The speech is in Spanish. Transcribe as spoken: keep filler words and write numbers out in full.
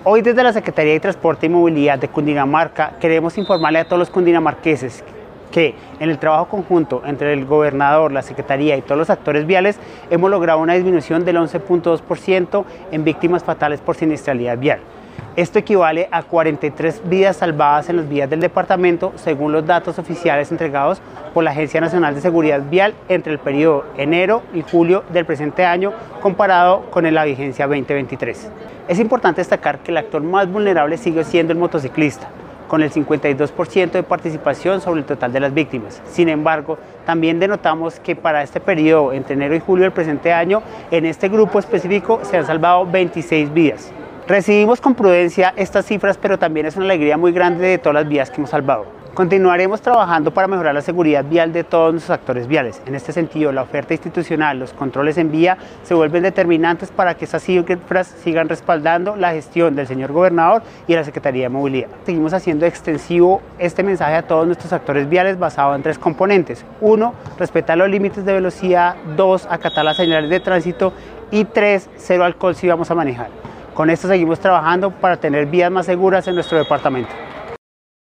Hoy desde la Secretaría de Transporte y Movilidad de Cundinamarca queremos informarle a todos los cundinamarqueses que en el trabajo conjunto entre el gobernador, la Secretaría y todos los actores viales hemos logrado una disminución del once punto dos por ciento en víctimas fatales por siniestralidad vial. Esto equivale a cuarenta y tres vidas salvadas en las vías del departamento, según los datos oficiales entregados por la Agencia Nacional de Seguridad Vial entre el periodo enero y julio del presente año comparado con la vigencia veinte veintitrés. Es importante destacar que el actor más vulnerable sigue siendo el motociclista, con el cincuenta y dos por ciento de participación sobre el total de las víctimas. Sin embargo, también denotamos que para este periodo, entre enero y julio del presente año, en este grupo específico se han salvado veintiséis vidas. Recibimos con prudencia estas cifras, pero también es una alegría muy grande de todas las vidas que hemos salvado. Continuaremos trabajando para mejorar la seguridad vial de todos nuestros actores viales. En este sentido, la oferta institucional, los controles en vía se vuelven determinantes para que estas cifras sigan respaldando la gestión del señor gobernador y de la Secretaría de Movilidad. Seguimos haciendo extensivo este mensaje a todos nuestros actores viales basado en tres componentes. Uno, respetar los límites de velocidad. Dos, acatar las señales de tránsito. Y tres, cero alcohol si vamos a manejar. Con esto seguimos trabajando para tener vías más seguras en nuestro departamento.